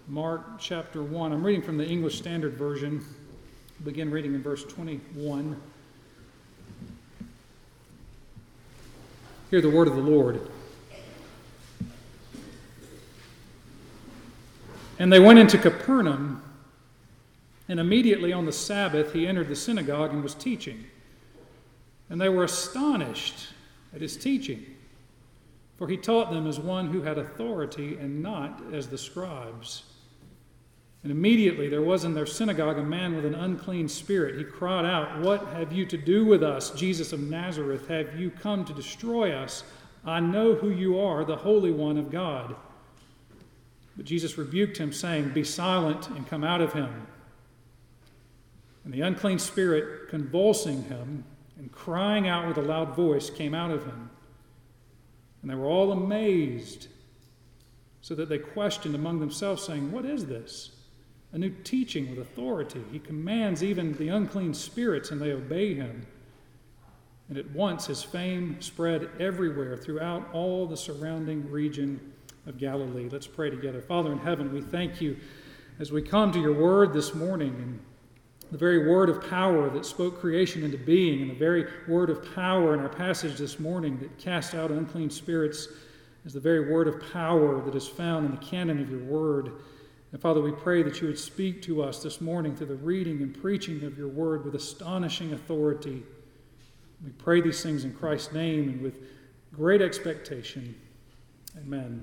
Mark chapter 1. I'm reading from the English Standard Version. Begin reading in verse 21. Hear the word of the Lord. And they went into Capernaum, and immediately on the Sabbath he entered the synagogue and was teaching. And they were astonished at his teaching, for he taught them as one who had authority and not as the scribes. And immediately there was in their synagogue a man with an unclean spirit. He cried out, "What have you to do with us, Jesus of Nazareth? Have you come to destroy us? I know who you are, the Holy One of God." But Jesus rebuked him, saying, "Be silent and come out of him." And the unclean spirit, convulsing him and crying out with a loud voice, came out of him. And they were all amazed, so that they questioned among themselves, saying, "What is this? A new teaching with authority. He commands even the unclean spirits, and they obey him." And at once his fame spread everywhere throughout all the surrounding region of Galilee. Let's pray together. Father in heaven, we thank you as we come to your word this morning, and the very word of power that spoke creation into being, and the very word of power in our passage this morning that cast out unclean spirits is the very word of power that is found in the canon of your word. And Father, we pray that you would speak to us this morning through the reading and preaching of your word with astonishing authority. We pray these things in Christ's name and with great expectation. Amen.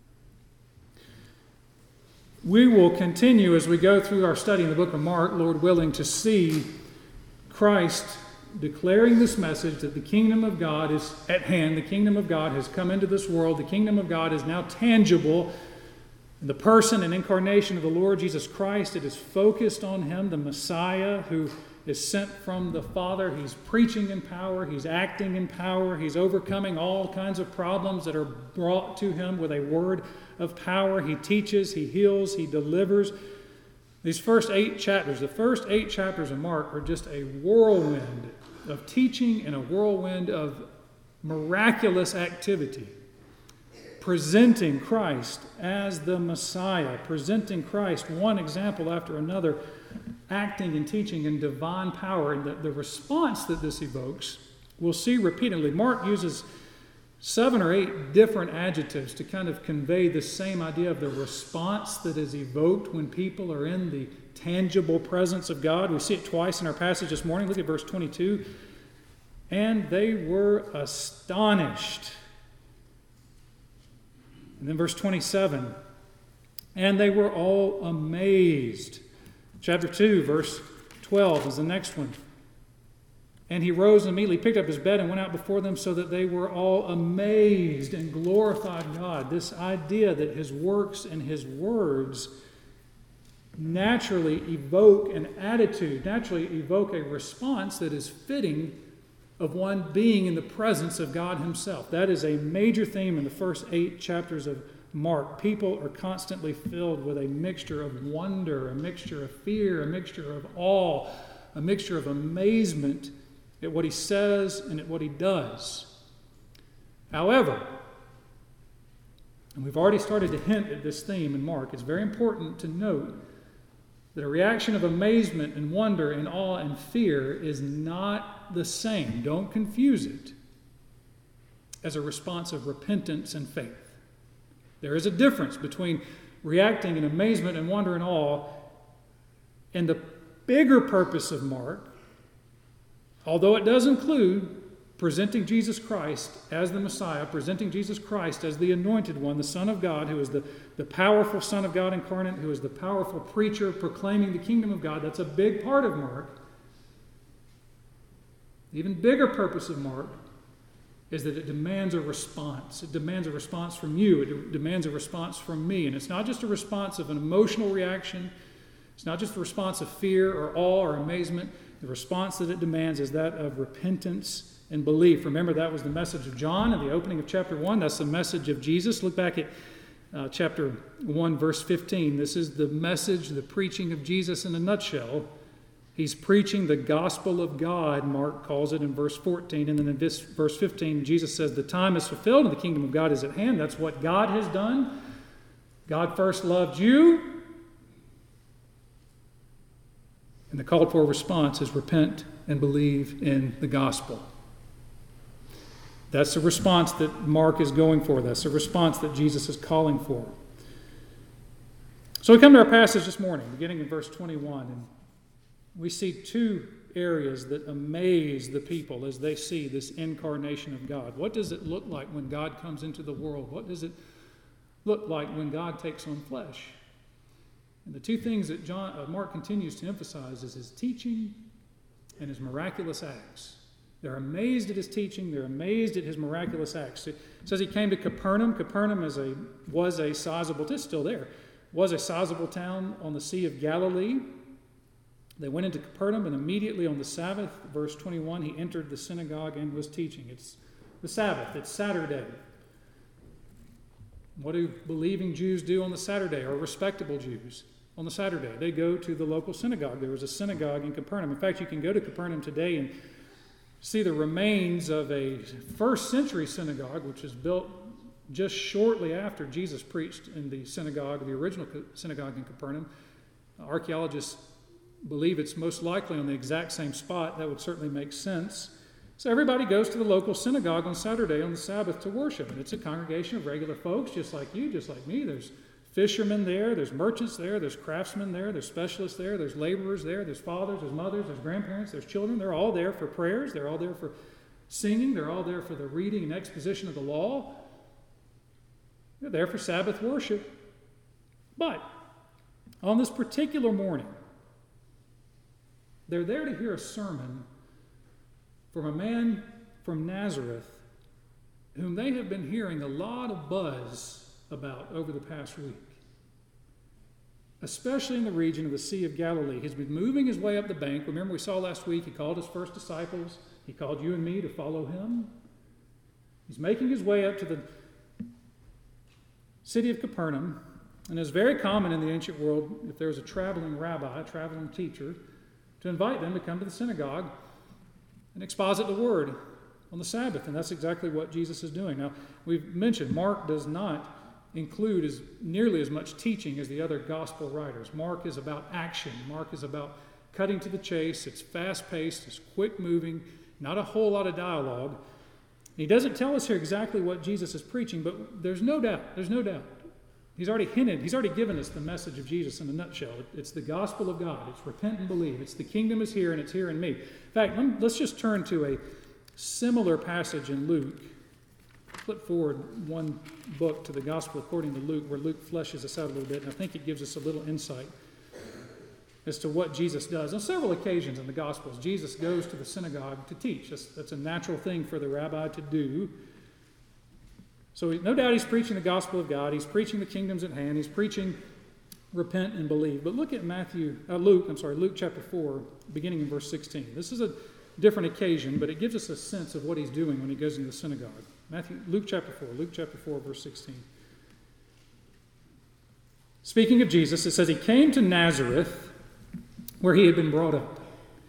We will continue as we go through our study in the book of Mark, Lord willing, to see Christ declaring this message that the kingdom of God is at hand. The kingdom of God has come into this world. The kingdom of God is now tangible. In the person and incarnation of the Lord Jesus Christ, it is focused on him, the Messiah who is sent from the Father. He's preaching in power. He's acting in power. He's overcoming all kinds of problems that are brought to him with a word of power. He teaches, he heals, he delivers. These first 8 chapters, the first 8 chapters of Mark are just a whirlwind of teaching and a whirlwind of miraculous activity, presenting Christ as the Messiah, presenting Christ one example after another, acting and teaching in divine power. And the response that this evokes, we'll see repeatedly. Mark uses 7 or 8 different adjectives to kind of convey the same idea of the response that is evoked when people are in the tangible presence of God. We see it twice in our passage this morning. Look at verse 22. And they were astonished. And then verse 27. And they were all amazed. Chapter 2, verse 12 is the next one. And he rose and immediately picked up his bed and went out before them, so that they were all amazed and glorified God. This idea that his works and his words naturally evoke an attitude, naturally evoke a response that is fitting of one being in the presence of God himself. That is a major theme in the first 8 chapters of Mark. People are constantly filled with a mixture of wonder, a mixture of fear, a mixture of awe, a mixture of amazement at what he says and at what he does. However, and we've already started to hint at this theme in Mark, it's very important to note that a reaction of amazement and wonder and awe and fear is not the same. Don't confuse it as a response of repentance and faith. There is a difference between reacting in amazement and wonder and awe, and the bigger purpose of Mark, although it does include presenting Jesus Christ as the Messiah, presenting Jesus Christ as the anointed one, the Son of God, who is the powerful Son of God incarnate, who is the powerful preacher proclaiming the kingdom of God. That's a big part of Mark. The even bigger purpose of Mark is that it demands a response. It demands a response from you. It demands a response from me. And it's not just a response of an emotional reaction. It's not just a response of fear or awe or amazement. The response that it demands is that of repentance and belief. Remember, that was the message of John in the opening of chapter 1. That's the message of Jesus. Look back at chapter 1, verse 15. This is the message, the preaching of Jesus in a nutshell. He's preaching the gospel of God, Mark calls it in verse 14. And then in verse 15, Jesus says, the time is fulfilled and the kingdom of God is at hand. That's what God has done. God first loved you, And the called for response is repent and believe in the gospel. That's the response that Mark is going for. That's the response that Jesus is calling for. So we come to our passage this morning, beginning in verse 21, and we see two areas that amaze the people as they see this incarnation of God. What does it look like when God comes into the world? What does it look like when God takes on flesh? And the two things that Mark continues to emphasize is his teaching and his miraculous acts. They're amazed at his teaching. They're amazed at his miraculous acts. It says he came to Capernaum. Capernaum was a sizable, it's still there, was a sizable town on the Sea of Galilee. They went into Capernaum, and immediately on the Sabbath, verse 21, he entered the synagogue and was teaching. It's the Sabbath. It's Saturday. What do believing Jews do on the Saturday, or respectable Jews on the Saturday? They go to the local synagogue. There was a synagogue in Capernaum. In fact, you can go to Capernaum today and see the remains of a first century synagogue, which was built just shortly after Jesus preached in the synagogue, the original synagogue in Capernaum. Archaeologists believe it's most likely on the exact same spot. That would certainly make sense. So everybody goes to the local synagogue on Saturday on the Sabbath to worship. And it's a congregation of regular folks, just like you, just like me. There's fishermen there, there's merchants there, there's craftsmen there, there's specialists there, there's laborers there, there's fathers, there's mothers, there's grandparents, there's children. They're all there for prayers. They're all there for singing. They're all there for the reading and exposition of the law. They're there for Sabbath worship. But on this particular morning, they're there to hear a sermon from a man from Nazareth whom they have been hearing a lot of buzz about over the past week, especially in the region of the Sea of Galilee. He's been moving his way up the bank. Remember, we saw last week he called his first disciples. He called you and me to follow him. He's making his way up to the city of Capernaum, and it's very common in the ancient world, if there was a traveling rabbi, a traveling teacher, to invite them to come to the synagogue and exposit the word on the Sabbath. And that's exactly what Jesus is doing. Now, we've mentioned Mark does not include nearly as much teaching as the other gospel writers. Mark is about action. Mark is about cutting to the chase. It's fast-paced. It's quick-moving. Not a whole lot of dialogue. He doesn't tell us here exactly what Jesus is preaching, but there's no doubt. There's no doubt. He's already hinted, he's already given us the message of Jesus in a nutshell. It's the gospel of God. It's repent and believe. It's the kingdom is here and it's here in me. In fact, let's just turn to a similar passage in Luke. Flip forward one book to the gospel according to Luke, where Luke fleshes this out a little bit, and I think it gives us a little insight as to what Jesus does. On several occasions in the Gospels, Jesus goes to the synagogue to teach. That's a natural thing for the rabbi to do. So no doubt he's preaching the gospel of God. He's preaching the kingdom's at hand. He's preaching repent and believe. But look at Luke chapter 4, beginning in verse 16. This is a different occasion, but it gives us a sense of what he's doing when he goes into the synagogue. Luke chapter 4, verse 16. Speaking of Jesus, it says, he came to Nazareth, where he had been brought up.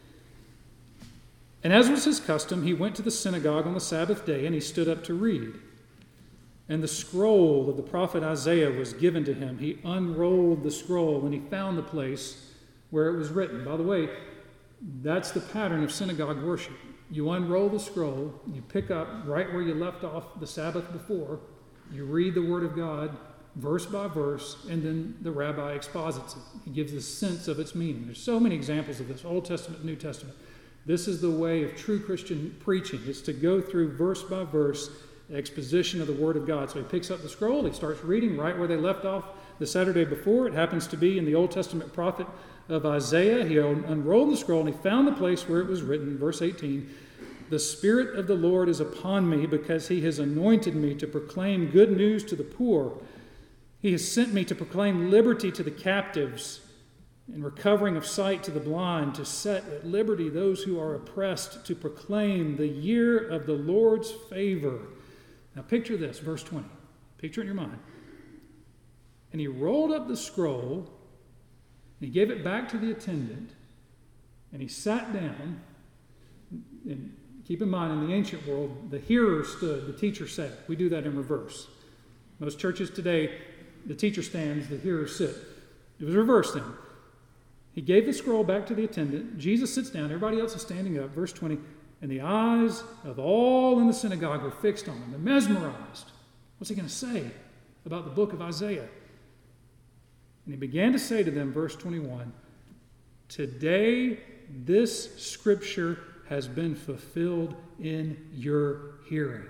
And as was his custom, he went to the synagogue on the Sabbath day, and he stood up to read. And the scroll of the prophet Isaiah was given to him. He unrolled the scroll, and he found the place where it was written. By the way, that's the pattern of synagogue worship. You unroll the scroll, you pick up right where you left off the Sabbath before, you read the Word of God verse by verse, and then the rabbi exposits it. He gives the sense of its meaning. There's so many examples of this, Old Testament, New Testament. This is the way of true Christian preaching. It's to go through verse by verse exposition of the Word of God. So he picks up the scroll, he starts reading right where they left off the Saturday before. It happens to be in the Old Testament prophet of Isaiah. He unrolled the scroll and he found the place where it was written, verse 18, "The Spirit of the Lord is upon me because he has anointed me to proclaim good news to the poor. He has sent me to proclaim liberty to the captives and recovering of sight to the blind, to set at liberty those who are oppressed, to proclaim the year of the Lord's favor." Now picture this, verse 20. Picture it in your mind. And he rolled up the scroll, and he gave it back to the attendant, and he sat down. And keep in mind, in the ancient world, the hearer stood, the teacher sat. We do that in reverse. Most churches today, the teacher stands, the hearers sit. It was reversed then. He gave the scroll back to the attendant. Jesus sits down. Everybody else is standing up. Verse 20. And the eyes of all in the synagogue were fixed on him. They're mesmerized. What's he going to say about the book of Isaiah? And he began to say to them, verse 21, today this scripture has been fulfilled in your hearing.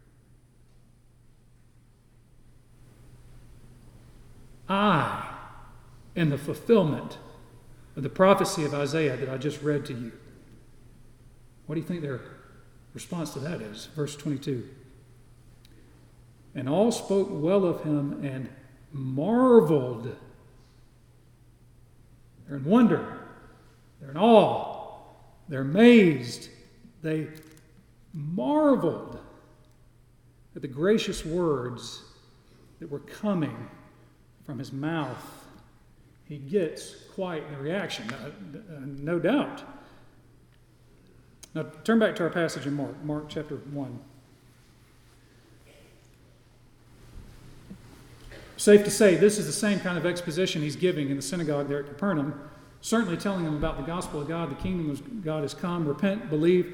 I am the fulfillment of the prophecy of Isaiah that I just read to you. What do you think their response to that is? Verse 22. And all spoke well of him and marveled. They're in wonder. They're in awe. They're amazed. They marveled at the gracious words that were coming from his mouth. He gets quite a reaction, no doubt. Now turn back to our passage in Mark chapter 1. Safe to say, this is the same kind of exposition he's giving in the synagogue there at Capernaum, certainly telling them about the gospel of God, the kingdom of God has come, repent, believe.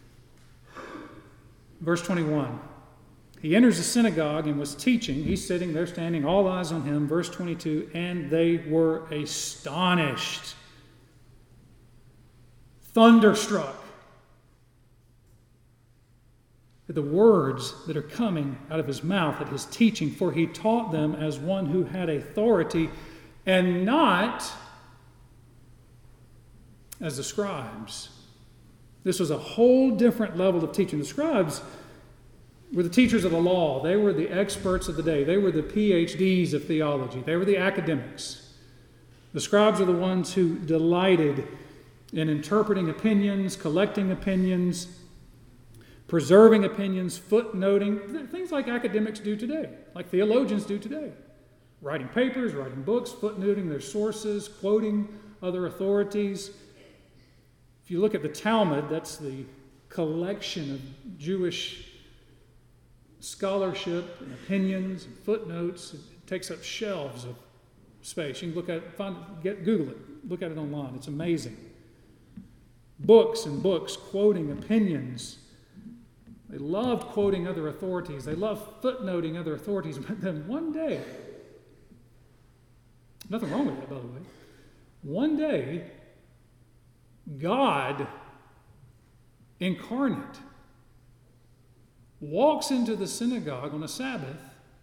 Verse 21, he enters the synagogue and was teaching. He's sitting there standing, all eyes on him. Verse 22, and they were astonished, thunderstruck at the words that are coming out of his mouth, at his teaching, for he taught them as one who had authority and not as the scribes. This was a whole different level of teaching. The scribes were the teachers of the law. They were the experts of the day. They were the PhDs of theology. They were the academics. The scribes are the ones who delighted in interpreting opinions, collecting opinions, preserving opinions, footnoting, things like academics do today, like theologians do today. Writing papers, writing books, footnoting their sources, quoting other authorities. If you look at the Talmud, that's the collection of Jewish scholarship and opinions and footnotes. It takes up shelves of space. You can look at it, Google it, look at it online. It's amazing. Books and books quoting opinions. They loved quoting other authorities. They loved footnoting other authorities. But then one day, nothing wrong with that, by the way. One day, God incarnate walks into the synagogue on a Sabbath,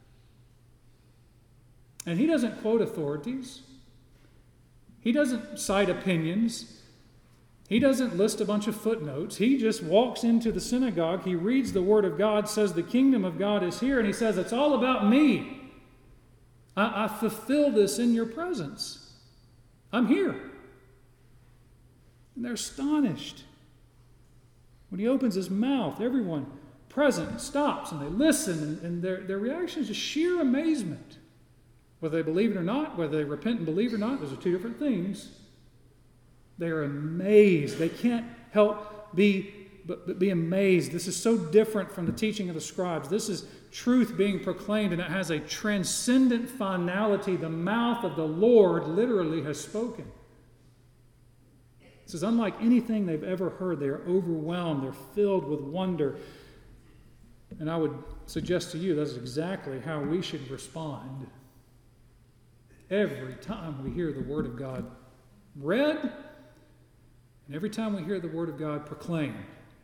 and he doesn't quote authorities. He doesn't cite opinions. He doesn't list a bunch of footnotes. He just walks into the synagogue. He reads the Word of God, says the kingdom of God is here, and he says, it's all about me. I fulfill this in your presence. I'm here. And they're astonished. When he opens his mouth, everyone present stops and they listen, and their reaction is just sheer amazement. Whether they believe it or not, whether they repent and believe or not, those are two different things. They are amazed. They can't help but be amazed. This is so different from the teaching of the scribes. This is truth being proclaimed, and it has a transcendent finality. The mouth of the Lord literally has spoken. This is unlike anything they've ever heard. They are overwhelmed. They're filled with wonder. And I would suggest to you that's exactly how we should respond every time we hear the Word of God read, and every time we hear the Word of God proclaimed.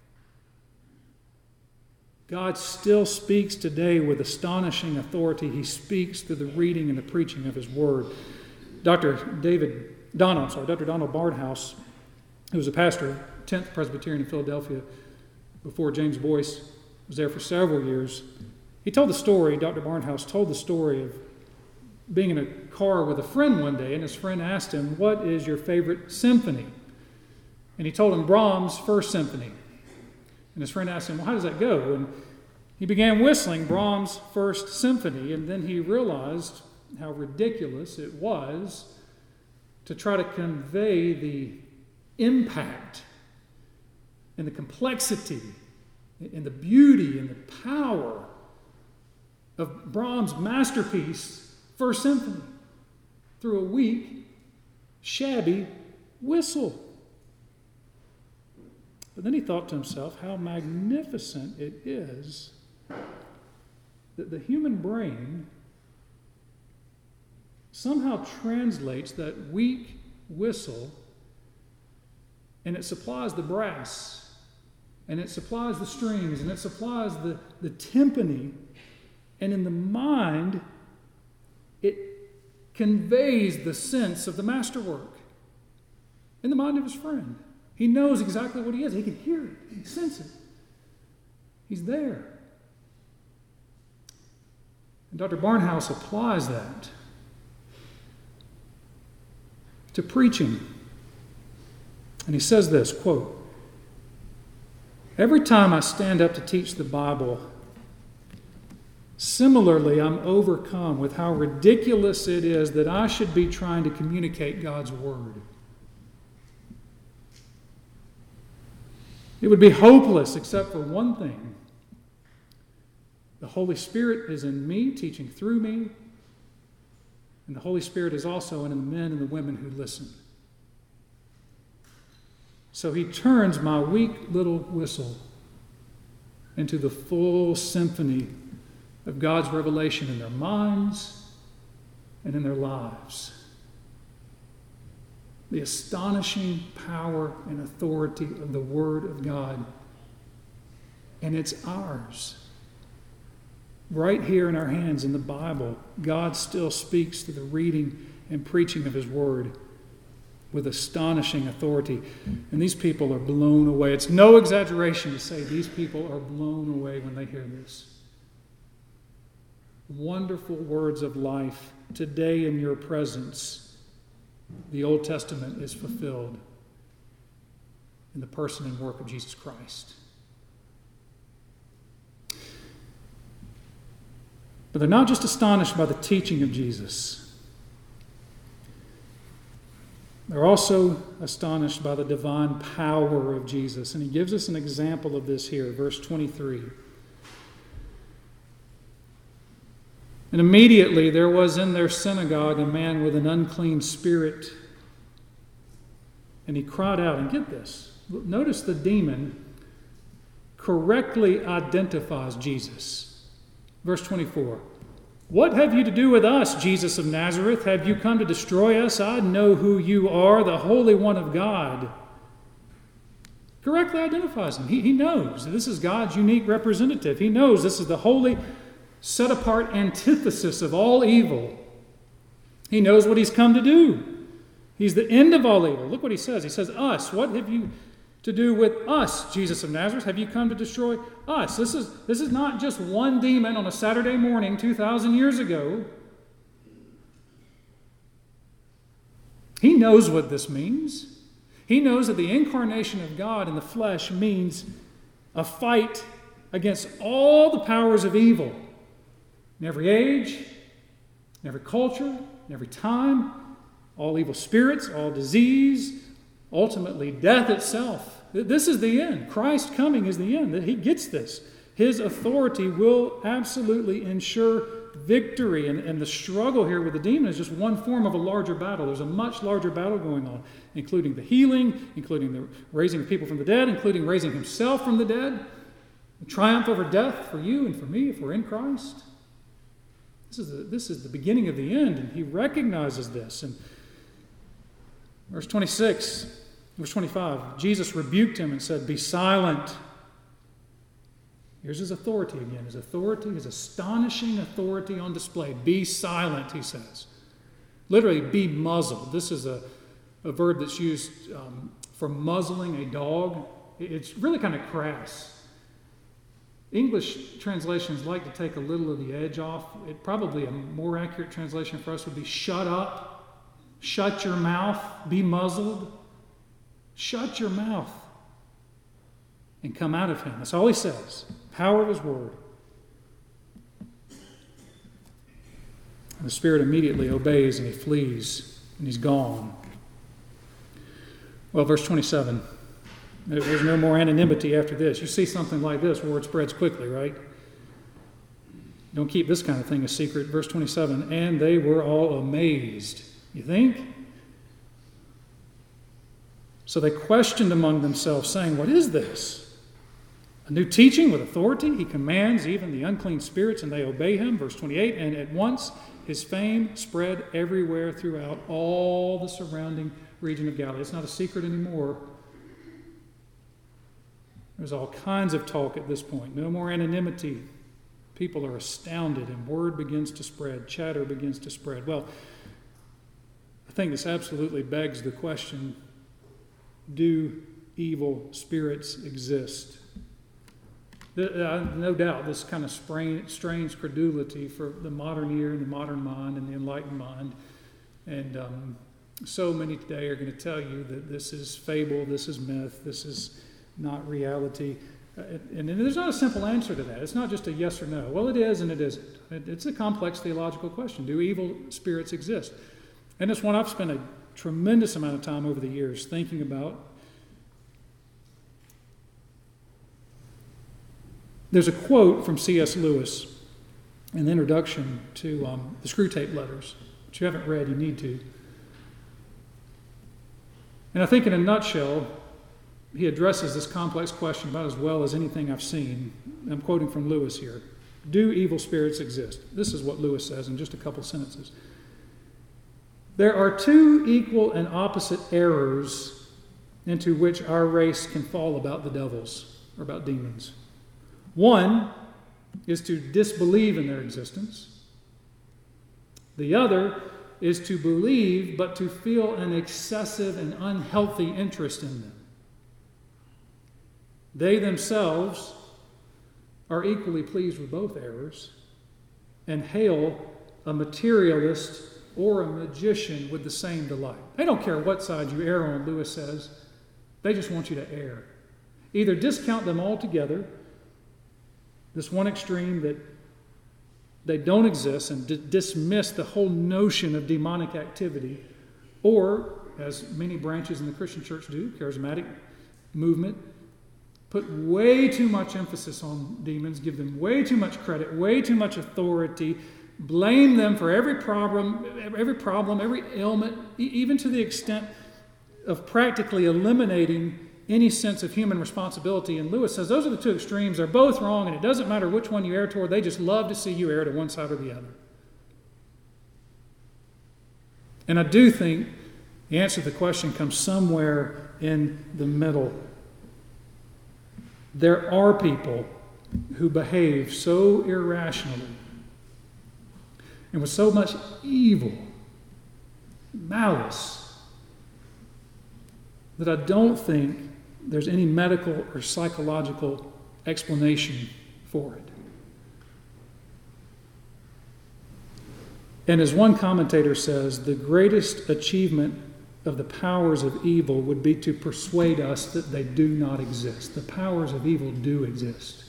God still speaks today with astonishing authority. He speaks through the reading and the preaching of His Word. Dr. Donald Bardhouse, who was a pastor, 10th Presbyterian in Philadelphia, before James Boyce was there for several years. He told the story, Dr. Barnhouse told the story of being in a car with a friend one day, and his friend asked him, what is your favorite symphony? And he told him Brahms' First Symphony. And his friend asked him, well, how does that go? And he began whistling Brahms' First Symphony, and then he realized how ridiculous it was to try to convey the impact and the complexity and the beauty and the power of Brahms' masterpiece, First Symphony, through a weak, shabby whistle. But then he thought to himself how magnificent it is that the human brain somehow translates that weak whistle, and it supplies the brass, and it supplies the strings, and it supplies the timpani, and in the mind, it conveys the sense of the masterwork in the mind of his friend. He knows exactly what he is. He can hear it. He can sense it. He's there. And Dr. Barnhouse applies that to preaching. And he says this, quote, "Every time I stand up to teach the Bible, similarly I'm overcome with how ridiculous it is that I should be trying to communicate God's Word. It would be hopeless except for one thing. The Holy Spirit is in me, teaching through me, and the Holy Spirit is also in the men and the women who listen. So he turns my weak little whistle into the full symphony of God's revelation in their minds and in their lives. The astonishing power and authority of the Word of God. And it's ours. Right here in our hands in the Bible, God still speaks through the reading and preaching of His Word with astonishing authority. And these people are blown away. It's no exaggeration to say these people are blown away when they hear this. Wonderful words of life. Today in your presence, the Old Testament is fulfilled in the person and work of Jesus Christ. But they're not just astonished by the teaching of Jesus. They're also astonished by the divine power of Jesus. And he gives us an example of this here, verse 23. And immediately there was in their synagogue a man with an unclean spirit. And he cried out, and get this, notice the demon correctly identifies Jesus. Verse 24. What have you to do with us, Jesus of Nazareth? Have you come to destroy us? I know who you are, the Holy One of God. Correctly identifies him. He knows this is God's unique representative. He knows this is the holy, set-apart antithesis of all evil. He knows what he's come to do. He's the end of all evil. Look what he says. He says, us. What have you to do with us, Jesus of Nazareth? Have you come to destroy us? This is not just one demon on a Saturday morning 2,000 years ago. He knows what this means. He knows that the incarnation of God in the flesh means a fight against all the powers of evil in every age, in every culture, in every time, all evil spirits, all disease, ultimately death itself. This is the end. Christ coming is the end. He gets this. His authority will absolutely ensure victory. And the struggle here with the demon is just one form of a larger battle. There's a much larger battle going on, including the healing, including the raising of people from the dead, including raising himself from the dead, the triumph over death for you and for me if we're in Christ. This is the beginning of the end, and he recognizes this. And verse 26, verse 25, Jesus rebuked him and said, be silent. Here's his authority again. His authority, his astonishing authority on display. Be silent, he says. Literally, be muzzled. This is a verb that's used for muzzling a dog. It's really kind of crass. English translations like to take a little of the edge off. Probably a more accurate translation for us would be shut up, shut your mouth, be muzzled. Shut your mouth and come out of him. That's all he says. Power of his word. And the spirit immediately obeys and he flees and he's gone. Well, verse 27. There's no more anonymity after this. You see something like this, word spreads quickly, right? Don't keep this kind of thing a secret. Verse 27, and they were all amazed. You think? So they questioned among themselves, saying, "What is this? A new teaching with authority? He commands even the unclean spirits, and they obey him." Verse 28, and at once his fame spread everywhere throughout all the surrounding region of Galilee. It's not a secret anymore. There's all kinds of talk at this point. No more anonymity. People are astounded, and word begins to spread. Chatter begins to spread. Well, I think this absolutely begs the question, do evil spirits exist? No doubt this kind of strange credulity for the modern ear and the modern mind and the enlightened mind. And so many today are going to tell you that this is fable, this is myth, this is not reality. And there's not a simple answer to that. It's not just a yes or no. Well, it is and it isn't. It's a complex theological question. Do evil spirits exist? And it's one I've spent a tremendous amount of time over the years thinking about. There's a quote from C.S. Lewis in the introduction to the Screwtape Letters, which you haven't read, you need to. And I think in a nutshell, he addresses this complex question about as well as anything I've seen. I'm quoting from Lewis here. Do evil spirits exist? This is what Lewis says in just a couple sentences. There are two equal and opposite errors into which our race can fall about the devils, or about demons. One is to disbelieve in their existence. The other is to believe, but to feel an excessive and unhealthy interest in them. They themselves are equally pleased with both errors and hail a materialist or a magician with the same delight. They don't care what side you err on, Lewis says. They just want you to err. Either discount them altogether, this one extreme that they don't exist, and dismiss the whole notion of demonic activity, or, as many branches in the Christian church do, charismatic movement, put way too much emphasis on demons, give them way too much credit, way too much authority, blame them for every problem, every ailment, even to the extent of practically eliminating any sense of human responsibility. And Lewis says those are the two extremes. They're both wrong, and it doesn't matter which one you err toward. They just love to see you err to one side or the other. And I do think the answer to the question comes somewhere in the middle. There are people who behave so irrationally and with so much evil, malice, that I don't think there's any medical or psychological explanation for it. And as one commentator says, the greatest achievement of the powers of evil would be to persuade us that they do not exist. The powers of evil do exist.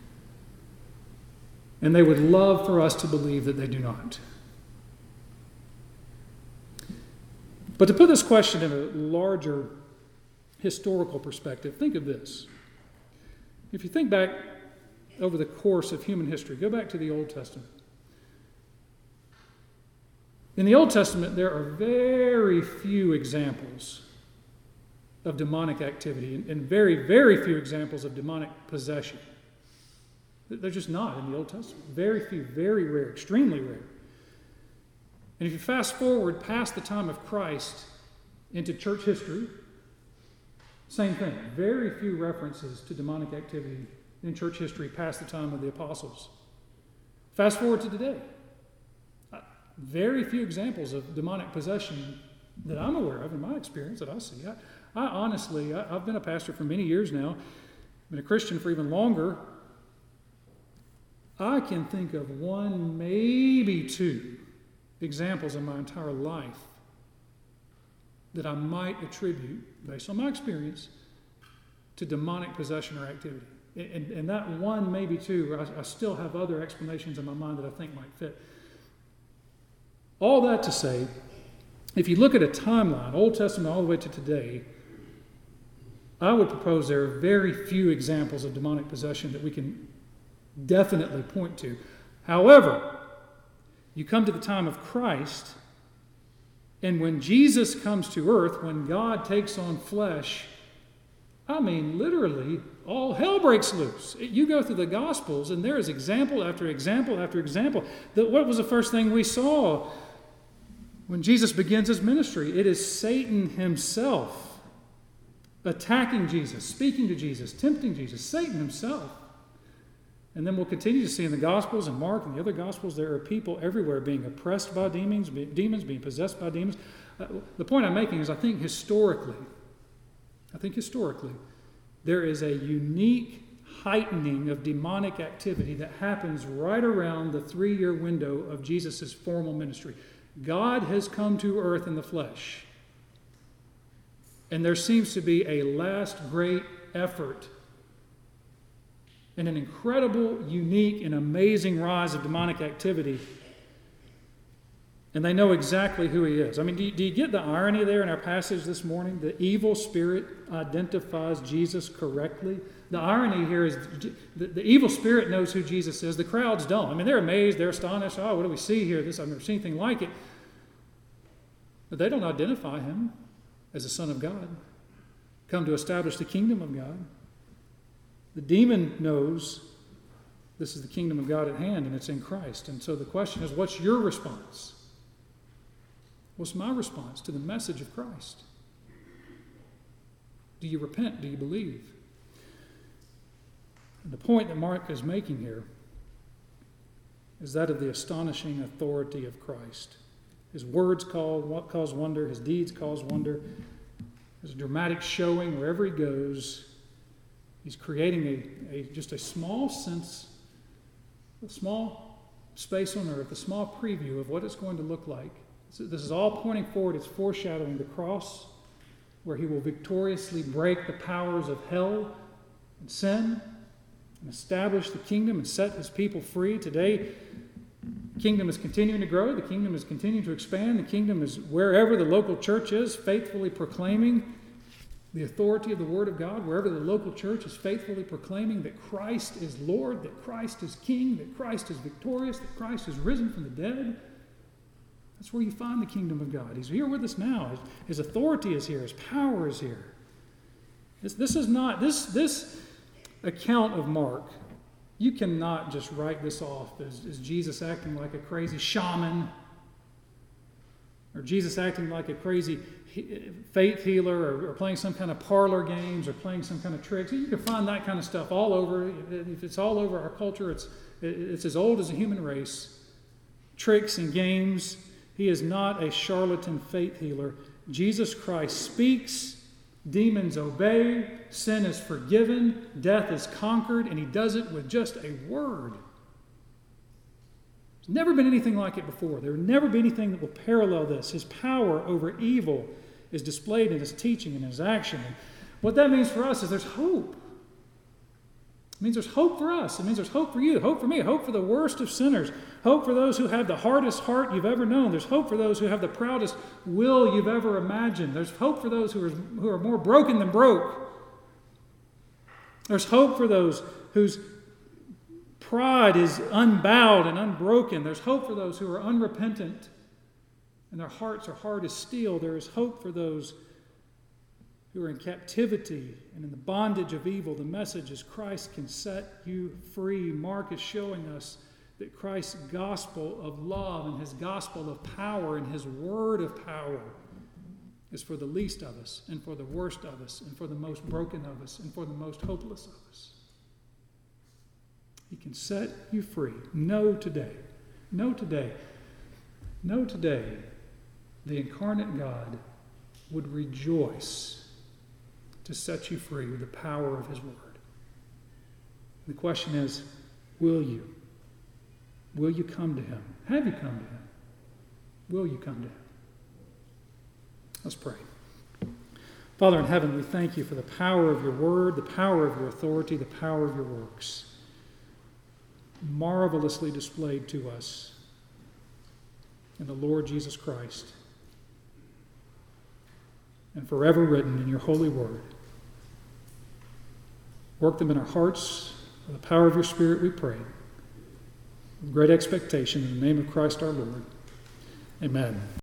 And they would love for us to believe that they do not. But to put this question in a larger historical perspective, think of this. If you think back over the course of human history, go back to the Old Testament. In the Old Testament, there are very few examples of demonic activity and very, very few examples of demonic possession. They're just not in the Old Testament. Very few, very rare, extremely rare. And if you fast forward past the time of Christ into church history, same thing. Very few references to demonic activity in church history past the time of the apostles. Fast forward to today. Very few examples of demonic possession that I'm aware of in my experience that I see. I honestly, I've been a pastor for many years now, been a Christian for even longer. I can think of one, maybe two examples in my entire life that I might attribute, based on my experience, to demonic possession or activity. And that one, maybe two, I still have other explanations in my mind that I think might fit. All that to say, if you look at a timeline, Old Testament all the way to today, I would propose there are very few examples of demonic possession that we can definitely point to. However, you come to the time of Christ, And when Jesus comes to earth, when God takes on flesh, I mean, literally, all hell breaks loose. You go through the Gospels, and there is example after example after example. What was the first thing we saw when Jesus begins his ministry? It is Satan himself attacking Jesus, speaking to Jesus, tempting Jesus, Satan himself. And then we'll continue to see in the Gospels and Mark and the other Gospels, there are people everywhere being oppressed by demons being possessed by demons. The point I'm making is I think historically, there is a unique heightening of demonic activity that happens right around the 3-year window of Jesus' formal ministry. God has come to earth in the flesh. And there seems to be a last great effort and an incredible, unique, and amazing rise of demonic activity. And they know exactly who he is. I mean, do you get the irony there in our passage this morning? The evil spirit identifies Jesus correctly. The irony here is the evil spirit knows who Jesus is. The crowds don't. I mean, they're amazed. They're astonished. Oh, what do we see here? I've never seen anything like it. But they don't identify him as the Son of God, come to establish the kingdom of God. The demon knows this is the kingdom of God at hand, and it's in Christ. And so the question is, what's your response? What's my response to the message of Christ? Do you repent? Do you believe? And the point that Mark is making here is that of the astonishing authority of Christ. His words cause wonder. His deeds cause wonder. There's a dramatic showing wherever he goes. He's creating just a small sense, a small space on earth, a small preview of what it's going to look like. So this is all pointing forward. It's foreshadowing the cross, where he will victoriously break the powers of hell and sin and establish the kingdom and set his people free. Today, the kingdom is continuing to grow. The kingdom is continuing to expand. The kingdom is wherever the local church is, faithfully proclaiming the authority of the Word of God, wherever the local church is faithfully proclaiming that Christ is Lord, that Christ is King, that Christ is victorious, that Christ is risen from the dead. That's where you find the kingdom of God. He's here with us now. His authority is here. His power is here. This account of Mark, you cannot just write this off as Jesus acting like a crazy shaman, or Jesus acting like a crazy faith healer, or playing some kind of parlor games, or playing some kind of tricks. You can find that kind of stuff all over. If it's all over our culture, it's as old as the human race. Tricks and games. He is not a charlatan faith healer. Jesus Christ speaks, demons obey, sin is forgiven, death is conquered, and he does it with just a word. There's never been anything like it before. There will never be anything that will parallel this. His power over evil is displayed in his teaching and his action. And what that means for us is there's hope. It means there's hope for us. It means there's hope for you, hope for me, hope for the worst of sinners, hope for those who have the hardest heart you've ever known. There's hope for those who have the proudest will you've ever imagined. There's hope for those who are more broken than broke. There's hope for those whose pride is unbowed and unbroken. There's hope for those who are unrepentant and their hearts are hard as steel. There is hope for those who are in captivity and in the bondage of evil. The message is Christ can set you free. Mark is showing us that Christ's gospel of love and his gospel of power and his word of power is for the least of us and for the worst of us and for the most broken of us and for the most hopeless of us. He can set you free. Know today the incarnate God would rejoice to set you free with the power of his word. The question is, will you? Will you come to him? Have you come to him? Will you come to him? Let's pray. Father in heaven, we thank you for the power of your word, the power of your authority, the power of your works, marvelously displayed to us in the Lord Jesus Christ, and forever written in your holy word. Work them in our hearts by the power of your Spirit, we pray. With great expectation in the name of Christ our Lord. Amen.